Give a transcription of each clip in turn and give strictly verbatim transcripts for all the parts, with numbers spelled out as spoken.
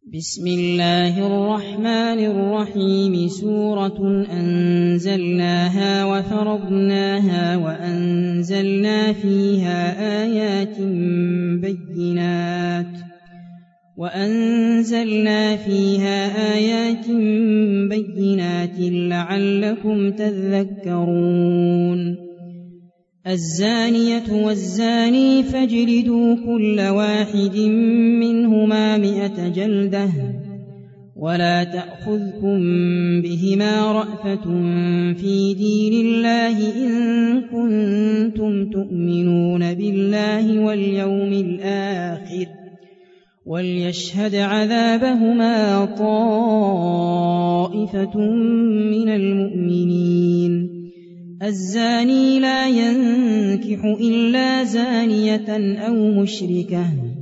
بسم الله الرحمن الرحيم سورة أنزلناها وفرضناها وأنزلنا فيها آيات بينات وأنزلنا فيها آيات بينات لعلكم تذكرون الزانية والزاني فاجلدوا كل واحد منهما مئة جلدة ولا تأخذكم بهما رأفة في دين الله إن كنتم تؤمنون بالله واليوم الآخر وليشهد عذابهما طائفة من المؤمنين الزاني لا ينكح إلا زانية أو مشركة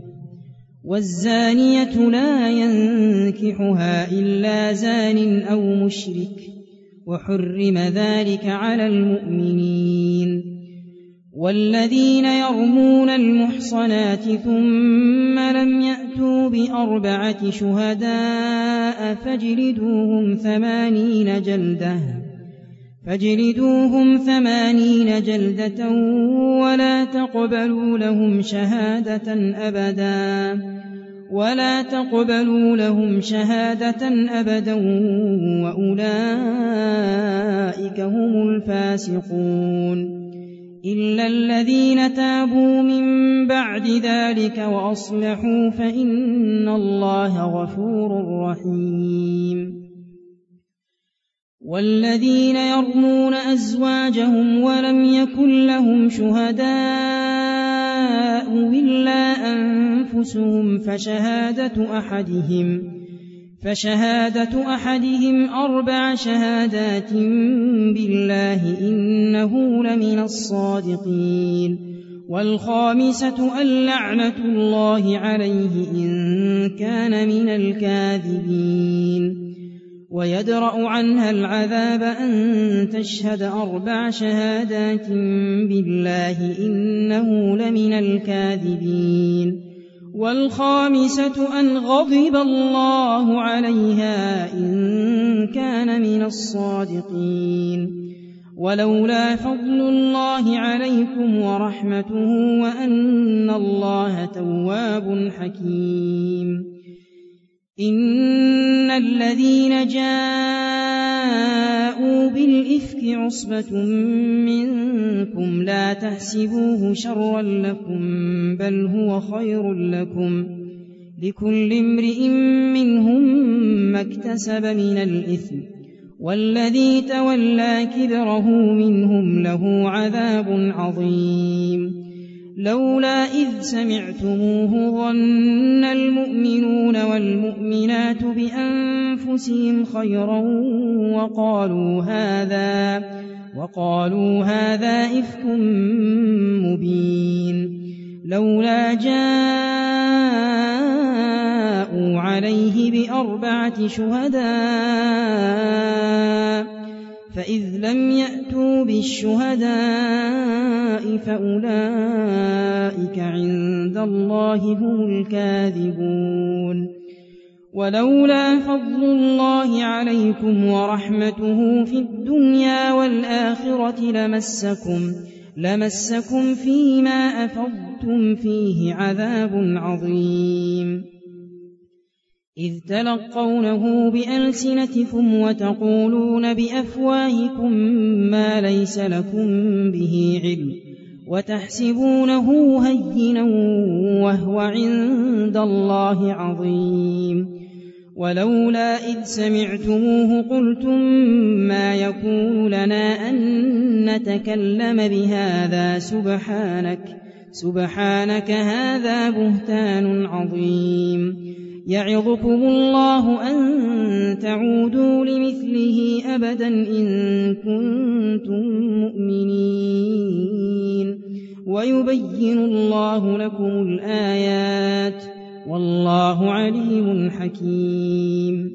والزانية لا ينكحها إلا زان أو مشرك وحرم ذلك على المؤمنين والذين يرمون المحصنات ثم لم يأتوا بأربعة شهداء فاجلدوهم ثمانين جلدة فاجلدوهم ثمانين جلدة ولا تقبلوا لهم شهادة أبدا ولا تقبلوا لهم شهادة أبدا وأولئك هم الفاسقون إلا الذين تابوا من بعد ذلك وأصلحوا فإن الله غفور رحيم والذين يرمون أزواجهم ولم يكن لهم شهداء إلا أنفسهم فشهادة أحدهم فشهادة أحدهم أربع شهادات بالله إنه لمن الصادقين والخامسة اللعنة الله عليه إن كان من الكاذبين ويدرأ عنها العذاب أن تشهد أربع شهادات بالله إنه لمن الكاذبين والخامسة أن غضب الله عليها إن كان من الصادقين ولولا فضل الله عليكم ورحمته وأن الله تواب حكيم إن الذين جاءوا بالإفك عصبة منكم لا تحسبوه شرا لكم بل هو خير لكم لكل امرئ منهم ما اكتسب من الإثم والذي تولى كبره منهم له عذاب عظيم لولا إذ سمعتموه ظن المؤمنون والمؤمنات بأنفسهم خيرا وقالوا هذا وقالوا هذا إفك مبين لولا جاءوا عليه بأربعة شهداء فإذ لم يأتوا بالشهداء فأولئك عند الله هم الكاذبون ولولا فضل الله عليكم ورحمته في الدنيا والآخرة لمسكم لمسكم فيما أفضتم فيه عذاب عظيم إذ تلقونه بألسنتكم وتقولون بأفواهكم ما ليس لكم به علم وتحسبونه هينا وهو عند الله عظيم ولولا إذ سمعتموه قلتم ما يكون لنا أن نتكلم بهذا سبحانك سبحانك هذا بهتان عظيم يعظكم الله أن تعودوا لمثله أبدا إن كنتم مؤمنين ويبين الله لكم الآيات والله عليم حكيم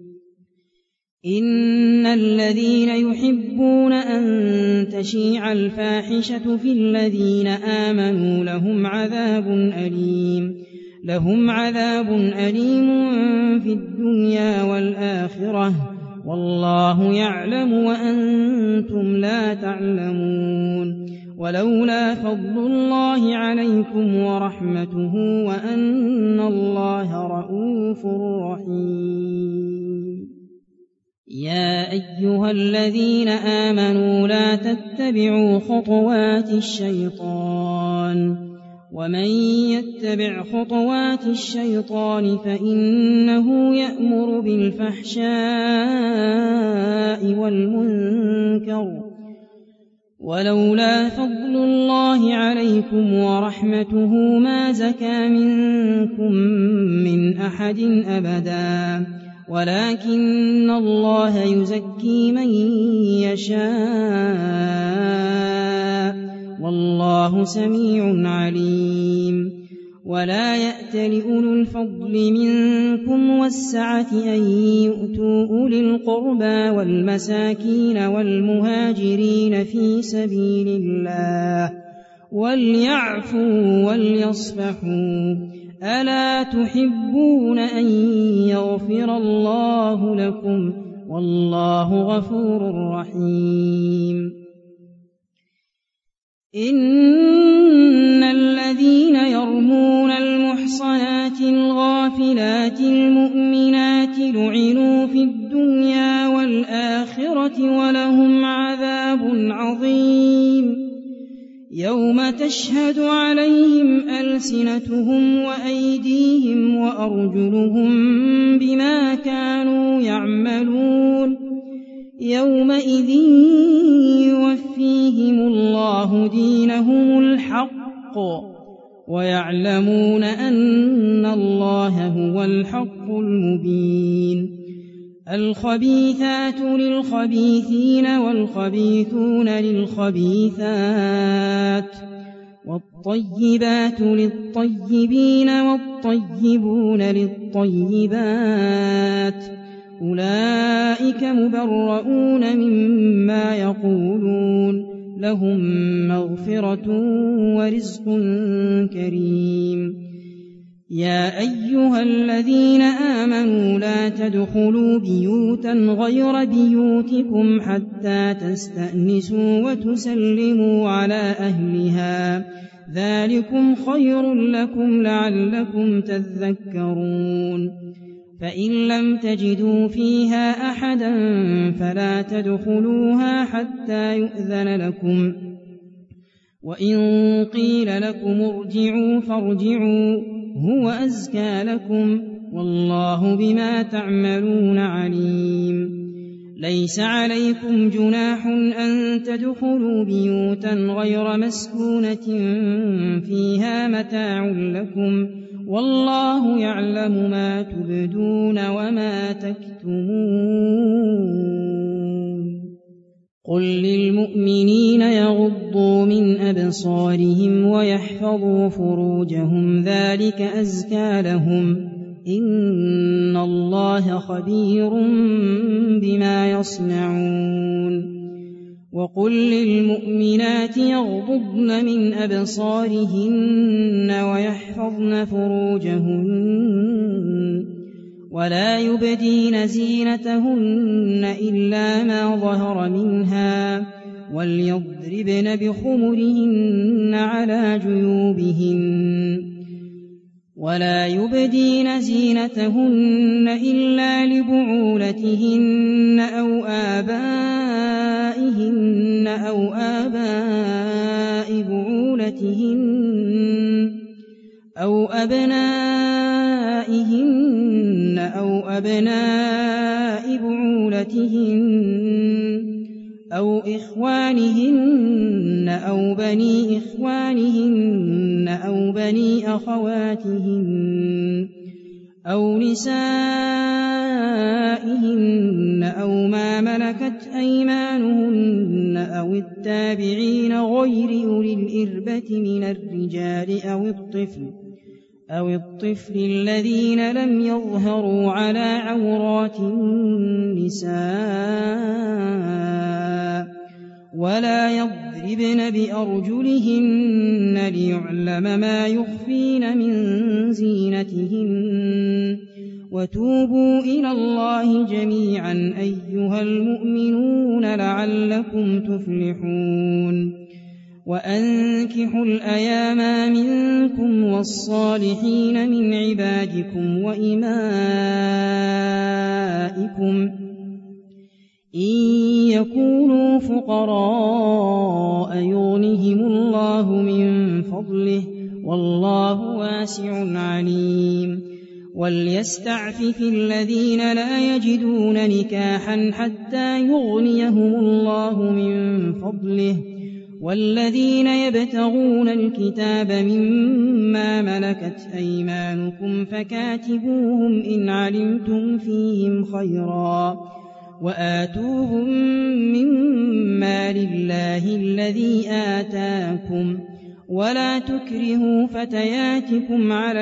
إن الذين يحبون أن تشيع الفاحشة في الذين آمنوا لهم عذاب أليم لهم عذاب أليم في الدنيا والآخرة والله يعلم وأنتم لا تعلمون ولولا فضل الله عليكم ورحمته وأن الله رءوف رحيم يا أيها الذين آمنوا لا تتبعوا خطوات الشيطان ومن يتبع خطوات الشيطان فإنه يأمر بالفحشاء والمنكر ولولا فضل الله عليكم ورحمته ما زكى منكم من أحد أبدا ولكن الله يزكي من يشاء والله سميع عليم ولا يأت لأولو الفضل منكم والسعة أن يؤتوا أولي القربى والمساكين والمهاجرين في سبيل الله وليعفوا وليصفحوا ألا تحبون أن يغفر الله لكم والله غفور رحيم إن الذين يرمون المحصنات الغافلات المؤمنات لعنوا في الدنيا والآخرة ولهم عذاب عظيم يوم تشهد عليهم ألسنتهم وأيديهم وأرجلهم بما كانوا يعملون يومئذ يوفيهم الله دينهم الحق ويعلمون أن الله هو الحق المبين الخبيثات للخبيثين والخبيثون للخبيثات والطيبات للطيبين والطيبون للطيبات أولئك مبرؤون مما يقولون لهم مغفرة ورزق كريم يا أيها الذين آمنوا لا تدخلوا بيوتا غير بيوتكم حتى تستأنسوا وتسلموا على أهلها ذلكم خير لكم لعلكم تذكرون فإن لم تجدوا فيها أحدا فلا تدخلوها حتى يؤذن لكم وإن قيل لكم ارجعوا فارجعوا هو أزكى لكم والله بما تعملون عليم ليس عليكم جناح أن تدخلوا بيوتا غير مسكونة فيها متاع لكم والله يعلم ما تبدون وما تكتمون قل للمؤمنين يغضوا من أبصارهم ويحفظوا فروجهم ذلك أزكى لهم إن الله خبير بما يصنعون وقل للمؤمنات يغضضن من أبصارهن ويحفظن فروجهن ولا يبدين زينتهن إلا ما ظهر منها وليضربن بخمرهن على جيوبهن ولا يبدين زينتهن إلا لبعولتهن أو آبائهن أو آباء بعولتهن أو أبنائهن أو أبناء بعولتهن أو إخوانهن أو بني إخوانهن أو بني أخواتهن أو نسائهن أو ما ملكت أيمانهن أو التابعين غير أولي الإربة من الرجال أو الطفل أو الطفل الذين لم يظهروا على عورات النساء ولا يضربن بأرجلهن ليعلم ما يخفين من زينتهن وتوبوا إلى الله جميعا أيها المؤمنون لعلكم تفلحون وأنكحوا الأيام منكم والصالحين من عبادكم وإمائكم إن يكونوا فقراء يغنهم الله من فضله والله واسع عليم وليستعفف الذين لا يجدون نكاحا حتى يغنيهم الله من فضله والذين يبتغون الكتاب مما ملكت أيمانكم فكاتبوهم إن علمتم فيهم خيرا وآتوهم مما لله الذي آتاكم ولا تكرهوا فتياتكم على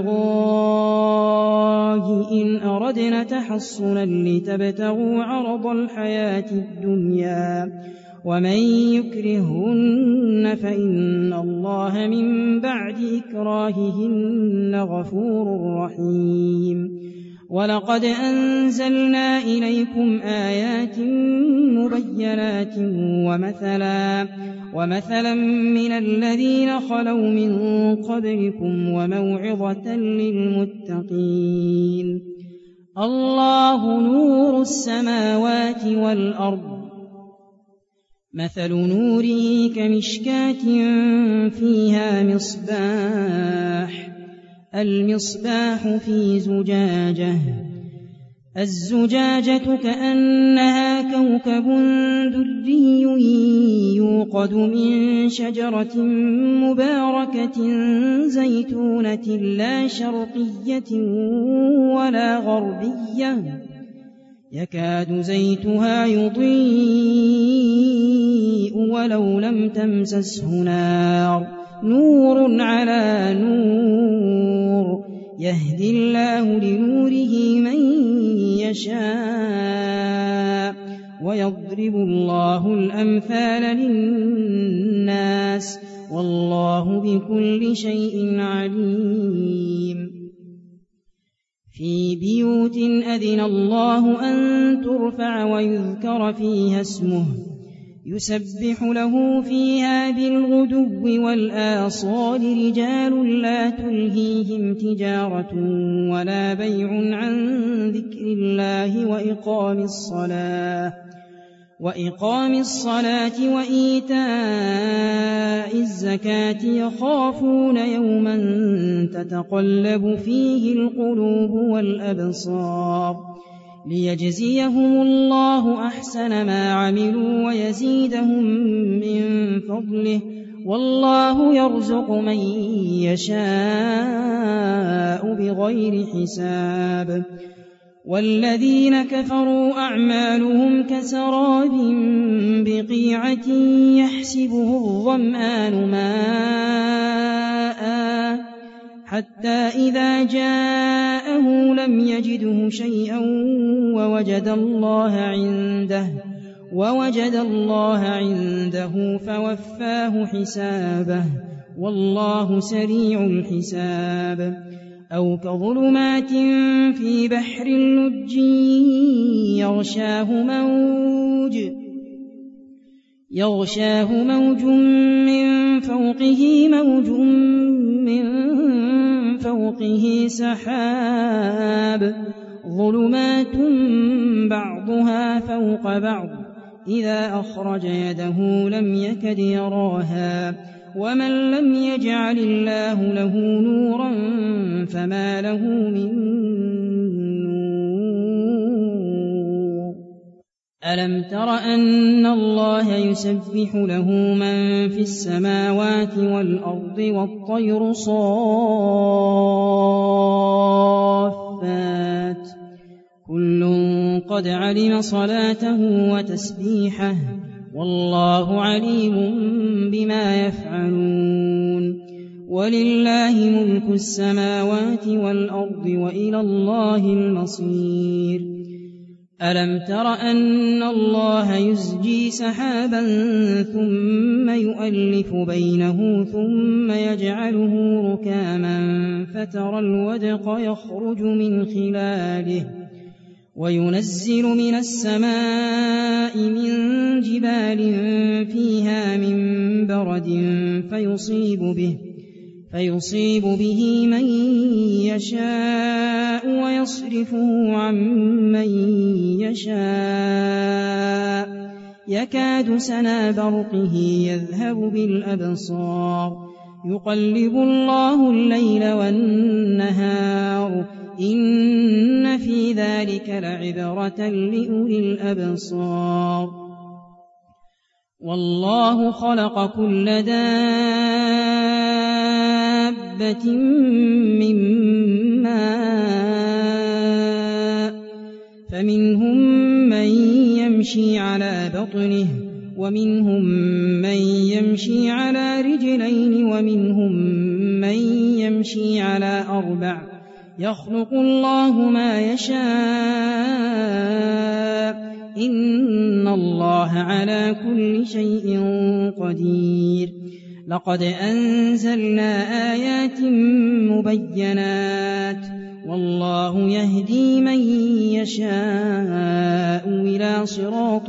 البغاء إن أردنا تحصنا لتبتغوا عرض الحياة الدنيا ومن يكرهن فإن الله من بعد إكراههن غفور رحيم ولقد أنزلنا إليكم آيات مبينات ومثلا ومثلا من الذين خلوا من قبلكم وموعظة للمتقين الله نور السماوات والأرض مثل نوره كمشكاة فيها مصباح المصباح في زجاجة الزجاجة كأنها كوكب دري يوقد من شجرة مباركة زيتونة لا شرقية ولا غربية يكاد زيتها يضيء ولو لم تمسسه نار نور على نور يهدي الله لنوره من يشاء ويضرب الله الأمثال للناس والله بكل شيء عليم في بيوت أذن الله أن ترفع ويذكر فيها اسمه يسبح له فيها بالغدو والآصال رجال لا تلهيهم تجارة ولا بيع عن ذكر الله وإقام الصلاة وإقام الصلاة وإيتاء الزكاة يخافون يوما تتقلب فيه القلوب والأبصار ليجزيهم الله أحسن ما عملوا ويزيدهم من فضله والله يرزق من يشاء بغير حساب والذين كفروا أعمالهم كسراب بقيعة يحسبه الظمآن ماء حتى إذا جاءه لم يجده شيئا ووجد الله عنده ووجد الله عنده فوفاه حسابه والله سريع الحساب أو كظلمات في بحر اللج يغشاه موج يغشاه موج من فوقه موج من فوقه سحاب ظلمات بعضها فوق بعض إذا أخرج يده لم يكد يراها ومن لم يجعل الله له نورا فما له من نور ألم تر أن الله يسبح له من في السماوات والأرض والطير صافات كل قد علم صلاته وتسبيحه والله عليم بما يفعلون ولله ملك السماوات والأرض وإلى الله المصير ألم تر أن الله يزجي سحابا ثم يؤلف بينه ثم يجعله ركاما فترى الودق يخرج من خلاله وينزل من السماء من جبال فيها من برد فيصيب به فيصيب به من يشاء ويصرفه عن من يشاء يكاد سنا برقه يذهب بالأبصار يقلب الله الليل والنهار إن في ذلك لعبرة لأولي الأبصار والله خلق كل دابة من ماء فمنهم من يمشي على بطنه ومنهم من يمشي على رجلين ومنهم من يمشي على أربع يخلق الله ما يشاء إن الله على كل شيء قدير لقد أنزلنا آيات مبينات والله يهدي من يشاء إلى صراط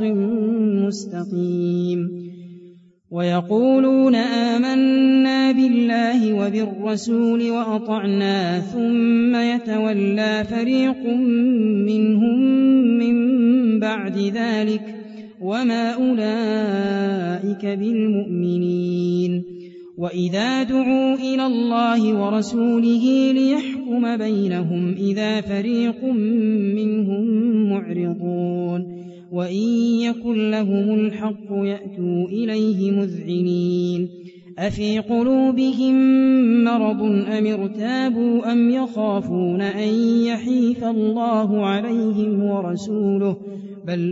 مستقيم ويقولون آمنا بالله وبالرسول وأطعنا ثم يتولى فريق منهم من بعد ذلك وما أولئك بالمؤمنين وإذا دعوا إلى الله ورسوله ليحكم بينهم إذا فريق منهم معرضون وإن يكن لهم الحق يأتوا إليه مذعنين أفي قلوبهم مرض أم ارتابوا أم يخافون أن يحيف الله عليهم ورسوله بل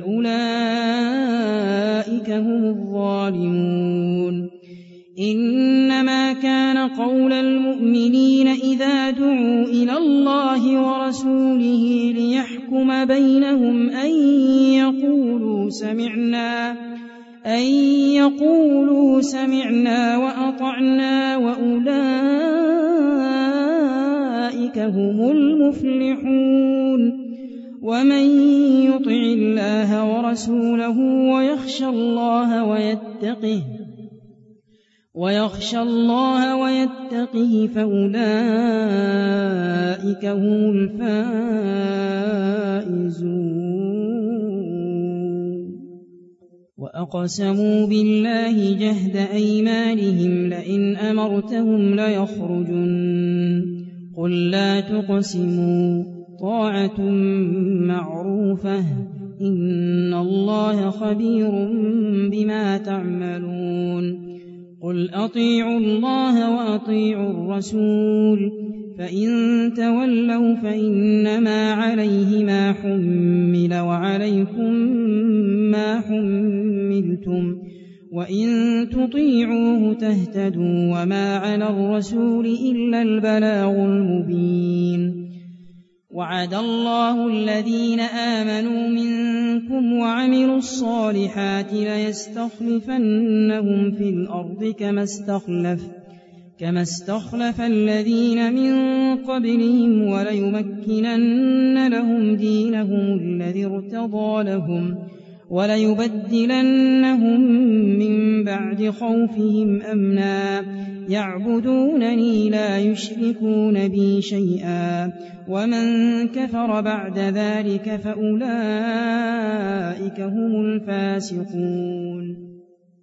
أولئك هم الظالمون إنما كان قول المؤمنين إذا دعوا إلى الله ورسوله ليحكم بينهم أن يقولوا سمعنا أن يقولوا سمعنا وأطعنا وأولئك هم المفلحون ومن يطع الله ورسوله ويخشى الله ويتقه ويخشى الله ويتقه فأولئك هم الفائزون وأقسموا بالله جهد أيمانهم لئن أمرتهم ليخرجن قل لا تقسموا طاعة معروفة إن الله خبير بما تعملون قل أطيعوا الله وأطيعوا الرسول فإن تولوا فإنما عليه ما حمل وعليكم ما حملتم وإن تطيعوه تهتدوا وما على الرسول إلا البلاغ المبين وعد الله الذين آمنوا منكم وعملوا الصالحات ليستخلفنهم في الأرض كما استخلف كما استخلف الذين من قبلهم وليمكنن لهم دينهم الذي ارتضى لهم وليبدلنهم من بعد خوفهم أمنا يعبدونني لا يشركون بي شيئا ومن كفر بعد ذلك فأولئك هم الفاسقون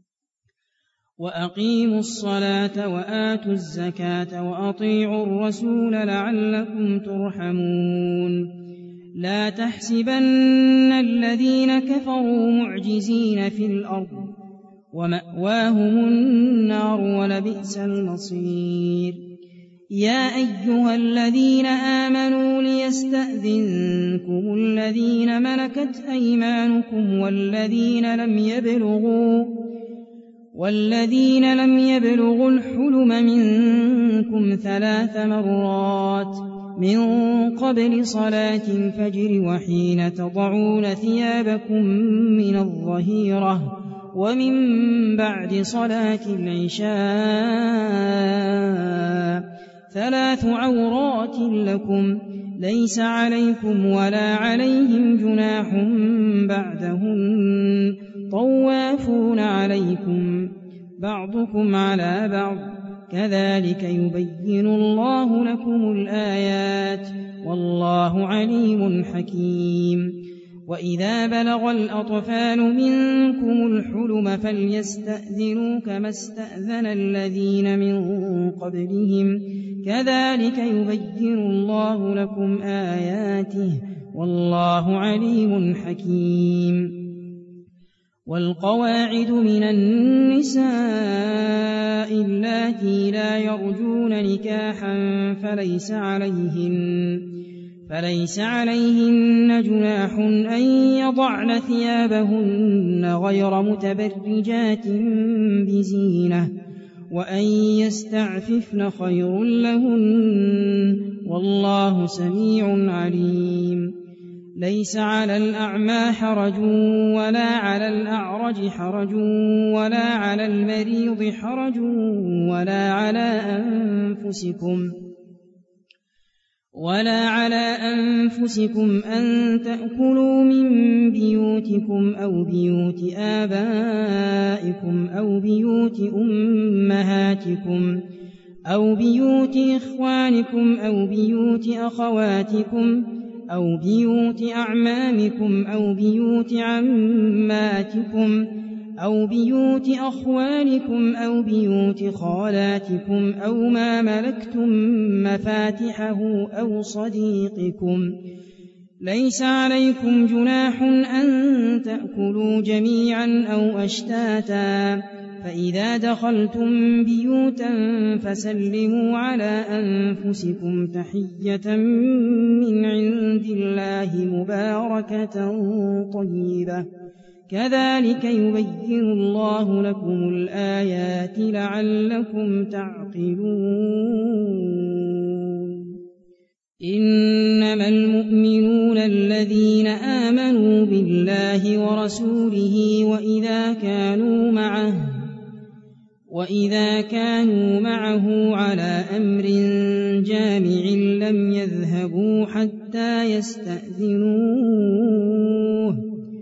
وأقيموا الصلاة وآتوا الزكاة وأطيعوا الرسول لعلكم ترحمون لا تحسبن الذين كفروا معجزين في الأرض ومأواهم النار ولبئس المصير يا أيها الذين آمنوا ليستأذنكم الذين ملكت أيمانكم والذين لم يبلغوا والذين لم يبلغوا الحلم منكم ثلاث مرات من قبل صلاة الفجر وحين تضعون ثيابكم من الظهيرة ومن بعد صلاة العشاء ثلاث عورات لكم ليس عليكم ولا عليهم جناح بعدهن طوافون عليكم بعضكم على بعض كذلك يبين الله لكم الآيات والله عليم حكيم. وإذا بلغ الأطفال منكم الحلم فليستأذنوا كما استأذن الذين من قبلهم كذلك يبين الله لكم آياته والله عليم حكيم. والقواعد من النساء اللاتي لا يرجون نكاحا فليس عليهن فليس عليهن جناح أن يضعن ثيابهن غير متبرجات بزينة وأن يستعففن خير لهن والله سميع عليم. ليس على الأعمى حرج ولا على الأعرج حرج ولا على المريض حرج ولا على أنفسكم ولا على أنفسكم أن تأكلوا من بيوتكم أو بيوت آبائكم أو بيوت أمهاتكم أو بيوت إخوانكم أو بيوت أخواتكم أو بيوت أعمامكم أو بيوت عماتكم أو بيوت أخوالكم أو بيوت خالاتكم أو ما ملكتم مفاتحه أو صديقكم. ليس عليكم جناح أن تأكلوا جميعا أو أشتاتا فإذا دخلتم بيوتا فسلموا على أنفسكم تحية من عند الله مباركة طيبة كذلك يبين الله لكم الآيات لعلكم تعقلون. إنما المؤمنون الذين آمنوا بالله ورسوله وإذا كانوا معه وإذا كانوا معه على أمر جامع لم يذهبوا حتى يستأذنوه.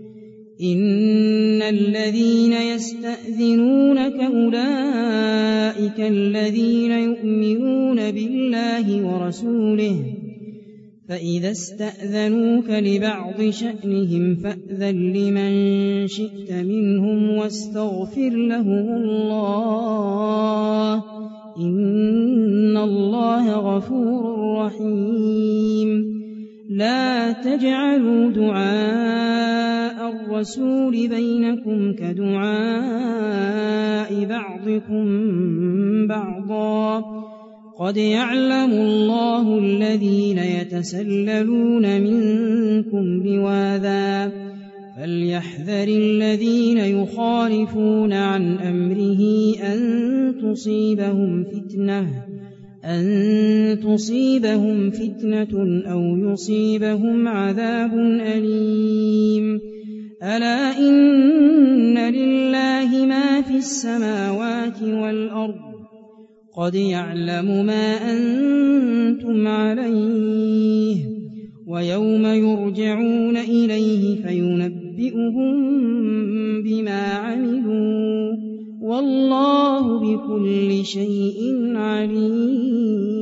إن الذين يستأذنونك أولئك الذين يؤمنون بالله ورسوله فإذا استأذنوك لبعض شأنهم فأذن لمن شئت منهم واستغفر لهم الله إن الله غفور رحيم. لا تجعلوا دعاء الرسول بينكم كدعاء بعضكم بعضا قد يعلم الله الذين يتسللون منكم لواذا فليحذر الذين يخالفون عن أمره أن تصيبهم فتنة أن تصيبهم فتنة أو يصيبهم عذاب أليم. ألا إن لله ما في السماوات والأرض قد يعلم ما أنتم عليه ويوم يرجعون إليه فينبئهم بما عملوا والله بكل شيء عليم.